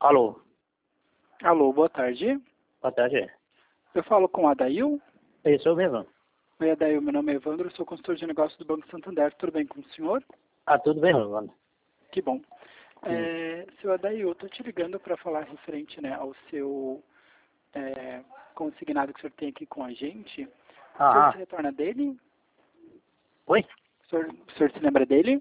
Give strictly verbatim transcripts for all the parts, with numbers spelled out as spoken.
Alô, Alô, boa tarde. boa tarde. Eu falo com o Adail. É isso mesmo? Oi, Adail, meu nome é Evandro, eu sou consultor de negócios do Banco Santander. Tudo bem com o senhor? Ah, tudo bem, mano. Que bom. É, seu Adail, eu estou te ligando para falar referente, né, ao seu é, consignado que o senhor tem aqui com a gente. O senhor Ah, se retorna dele? oi? O senhor, o senhor se lembra dele?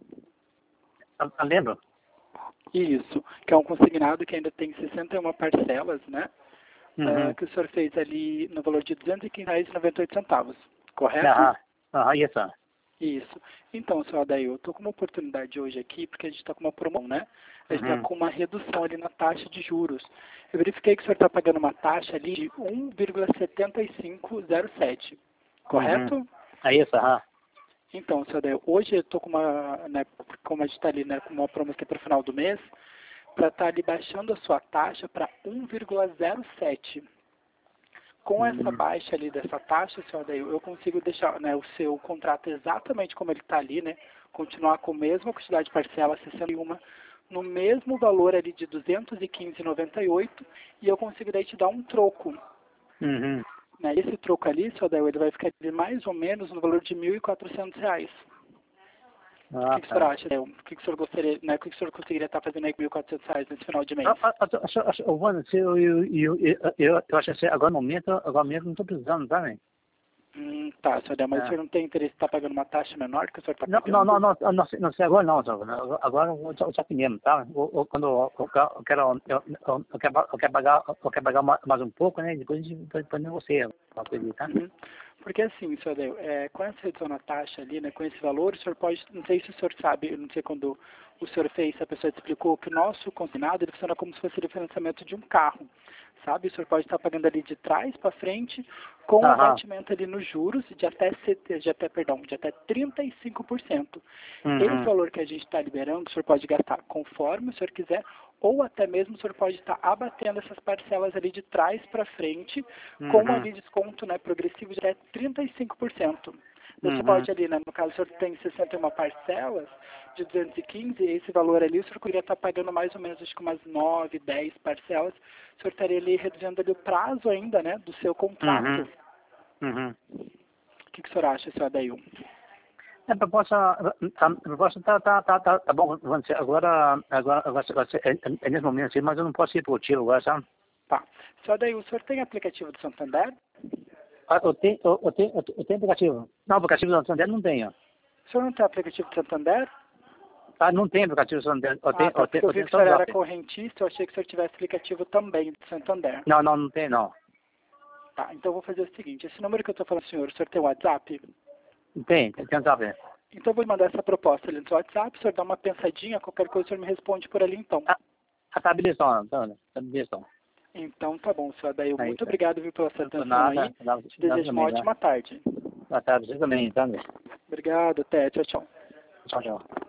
Eu, eu lembro. Isso, que é um consignado que ainda tem sessenta e uma parcelas, né? Uhum. É, que o senhor fez ali no valor de duzentos e quinze reais e noventa e oito centavos, correto? Aham, aham, isso. Isso. Então, senhor Adail, eu estou com uma oportunidade hoje aqui, porque a gente está com uma promoção, né? A gente está Uhum. com uma redução ali na taxa de juros. Eu verifiquei que o senhor está pagando uma taxa ali de um vírgula setenta e cinco zero sete, Uhum. correto? É isso, aham. Então, senhor Adail, hoje eu estou com uma, né, como a gente está ali, né, com uma promoção aqui para o final do mês, para estar ali baixando a sua taxa para um vírgula zero sete. Com essa Uhum. baixa ali dessa taxa, senhor Adail, eu consigo deixar, né, o seu contrato exatamente como ele está ali, né? Continuar com a mesma quantidade de parcela, sessenta e um, no mesmo valor ali de duzentos e quinze reais e noventa e oito, e eu consigo daí te dar um troco. Uhum. Né? Esse troco ali, senhor Adail, ele vai ficar de mais ou menos no valor de mil e quatrocentos reais. O Ah, que, que o senhor tá. acha, Adail? O que, que o senhor gostaria, né? O que, que o senhor conseguiria estar fazendo aí com mil e quatrocentos reais nesse final de mês? Ah, ah, ah, ah, ah, ah, Mano, se eu, eu, eu, eu, eu, eu acho que agora no momento, agora mesmo não estou precisando, tá, né? Hum, tá, senhor Adail, mas o É. senhor não tem interesse em estar pagando uma taxa menor que o senhor está Não, não, pagando? não, não, não, sei, não sei agora não, só. Agora eu só, só que mesmo, tá? Eu, eu, quando eu, eu, eu quero, eu, eu, eu quero, eu quero pagar, eu quero pagar mais, mais um pouco, né? Depois a gente depois, depois negocia uma coisa, aí, tá? Uhum. Porque assim, senhor Adail, é, com essa redução na taxa ali, né, com esse valor, o senhor pode, não sei se o senhor sabe, eu não sei quando o senhor fez, se a pessoa te explicou que o nosso consignado, ele funciona como se fosse o financiamento de um carro, sabe? O senhor pode estar pagando ali de trás para frente, com Aham. abatimento ali nos juros de até, sete- de até, perdão, de até trinta e cinco por cento. Esse Uhum. valor que a gente está liberando, o senhor pode gastar conforme o senhor quiser, ou até mesmo o senhor pode estar abatendo essas parcelas ali de trás para frente, com Uhum. ali desconto, né, progressivo de até trinta e cinco por cento. Você Uhum. pode ali, né, no caso o senhor tem sessenta e uma parcelas de duzentos e quinze, esse valor ali o senhor poderia estar pagando mais ou menos, acho que umas nove, dez parcelas, o senhor estaria ali reduzindo ali o prazo ainda, né, do seu contrato. Uhum. Uhum. O que, que o senhor acha, senhor Adail? A proposta, a, a proposta tá, tá, tá, tá, tá bom, vamos dizer, agora, agora, agora, agora é, é, é nesse momento assim, mas eu não posso ir pro tiro agora, sabe? Tá. Senhor Adail, o senhor tem aplicativo do Santander? Ah, Eu tenho, eu, eu tenho, eu tenho eu tenho aplicativo. Não, aplicativo do Santander não tenho. O senhor não tem aplicativo do Santander? Ah, não tem aplicativo do Santander, eu Ah, tenho, tá, eu tenho, porque eu eu vi tenho que o só o senhor era Zap. correntista, eu achei que o senhor tivesse aplicativo também do Santander. Não, não, não tem não. Tá, então eu vou fazer o seguinte, esse número que eu estou falando, senhor, o senhor tem WhatsApp? Não tem, tem, tem o Zap. Então eu vou mandar essa proposta ali no seu WhatsApp, o senhor dá uma pensadinha, qualquer coisa o senhor me responde por ali então. Ah, ah, tá, beleza, então, tá, beleza, então. Então tá bom, senhor Adail, É muito isso. obrigado, viu, pela sua Não por atenção aí. nada, nada, Te nada desejo uma também, né? ótima tarde. Ah, tá, você também, tá? Obrigado, até, tchau, tchau. Tchau, tchau.